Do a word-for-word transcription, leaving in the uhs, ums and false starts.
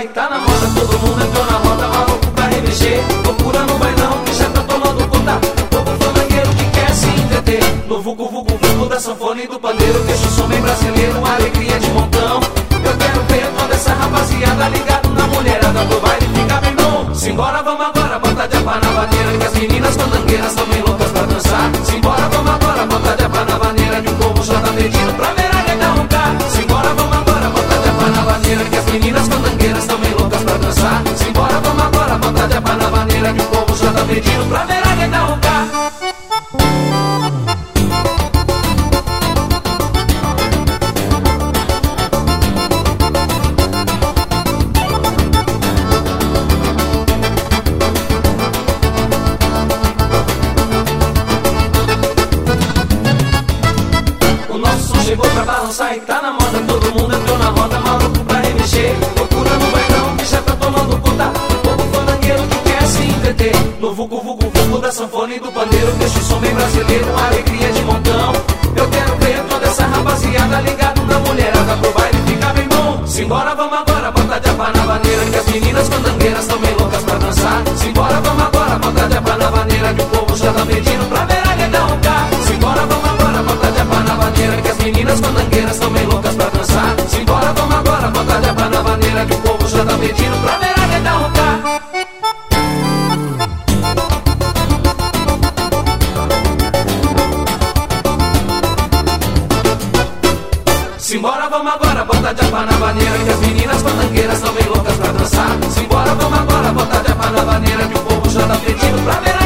balançar e tá na moda. Todo mundo entrou na roda, maluco pra remexer. Loucura no bailão que já tá tomando conta. Povo fandangueiro que quer se entreter. No vucu vucu vucu da sanfona e do pandeiro. Deixa o som bem brasileiro, uma alegria de montão. Eu quero ver toda essa rapaziada ligado na mulherada pro baile ficar bem bom. Simbora, vamos agora, bota de apa na vaneira, que as meninas fandangueiras tão bem loucas pra dançar. Simbora, vamos agora, bota de apa na vaneira, que o povo já tá pedindo pra ver a nega roncar. Simbora, vamos agora, bota de apa na vaneira, que as meninas fandangueiras tão bem loucas pra dançar. Simbora, vamos agora, bota de apa na vaneira, que o povo já tá pedindo pra ver a nega roncar. Chegou pra balançar e tá na moda. Todo mundo entrou na roda, maluco pra remexer. Loucura no bailão que já tá tomando conta. Povo fandangueiro que quer se entreter. No vucu vucu vucu da sanfona e do pandeiro. Deixa o som bem brasileiro, uma alegria de montão. Eu quero ver toda essa rapaziada ligado na mulherada pro baile ficar bem bom. Simbora, vamos agora, bota de apa na vaneira, que as meninas fandangueiras tão bem loucas pra dançar. Simbora, vamos agora, bota de apa na vaneira, que o povo já tá pedindo pra ver a nega roncar. Simbora, vamos agora, bota de apa na vaneira, que as meninas fandangueiras tão bem loucas pra dançar. Simbora, vamos agora, bota de apa na vaneira, que o povo já tá pedindo pra ver a nega roncar. Simbora, vamos agora, bota de apa na vaneira, que as meninas fandangueiras tão bem loucas pra dançar. Simbora, vamos agora, bota de apa na vaneira, que o povo já tá pedindo pra ver a